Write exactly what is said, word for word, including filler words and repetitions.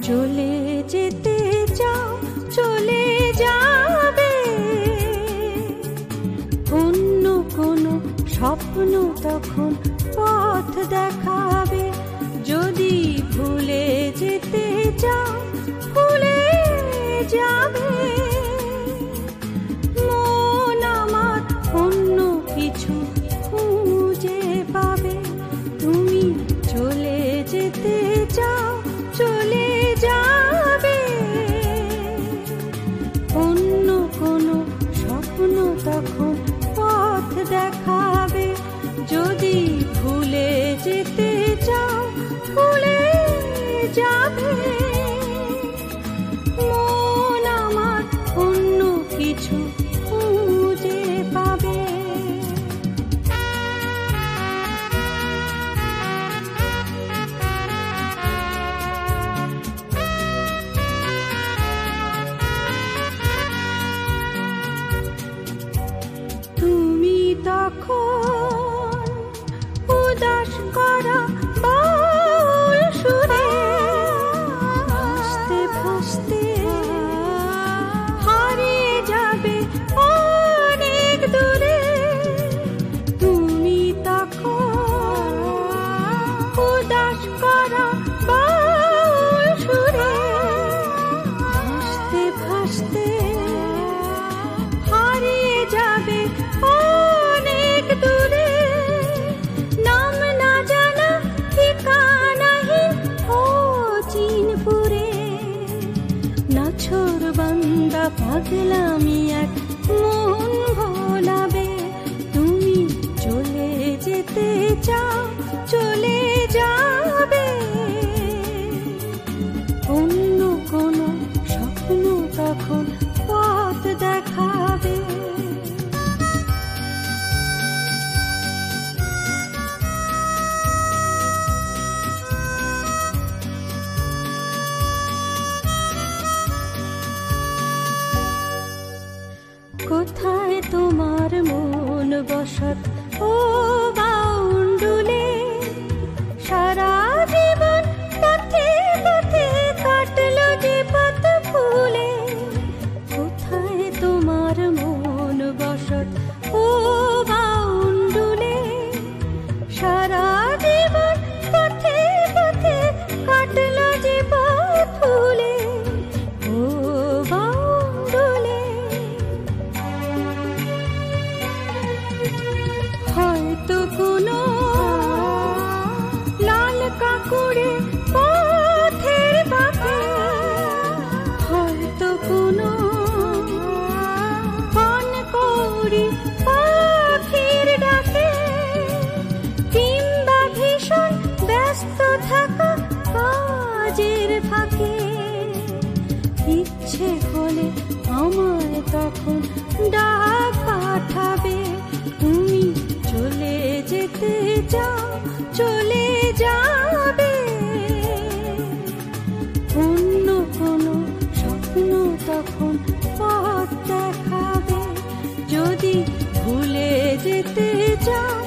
চলে যেতে চাও চলে যাবে, অন্য কোনো স্বপ্ন তখন পথ দেখাবে। যদি ভুলে যেতে চাও ভুলে যাবে, মন আমার অন্য কিছু খুঁজে পাবে। তুমি চলে যেতে চাও চলে যাবে, অন্য কোনো স্বপ্ন তখন পথ দেখাবে। যদি ভুলে যেতে চাও ভুলে যাবে, মন আমার অন্য কিছু খুঁজে পাবে। তুমি তখন উদাস করা বাউল সুরে ভাসতে ভাসতে হারিয়ে যাবে অনেক দূরে। তুমি তখন উদাস করা বাউল সুরে ভাসতে ভাসতে হারিয়ে যাবে অনেক দূরে। নাম না জানা ঠিকানাহীন ও চিনপুরে, নাছোড় বান্দা পাগলামি এক মন ভোলাবে। তুমি চলে যেতে চাও চলে যাবে, অন্য কোনো স্বপ্ন তখন পথ দেখাবে। কোথায় তোমার মন বসত ও বাউন্ডুলে, সারা জীবন পথে পথে কাটলো যে পথ ফুলে। কোথায় তোমার মন বসত ও বাউন্ডুলে, সারা জীবন পথে পথে কাটলো যে পথ ফুলে। ও বাউন্ডুলে, হয়তো কোনো লাল কাকুরে পথের বাঁকে, হয়তো কোনো বনকৌড়ি পাখির ডাকে, কিংবা ভীষণ ব্যস্ত থাকা কাজের ফাঁকে। ইচ্ছে হলে আমায় তখন ডাক পাঠাবে। তুমি চলে যেতে চাও চলে যাবে, অন্য কোনো স্বপ্ন তখন পথ দেখাবে। যদি ভুলে যেতে চাও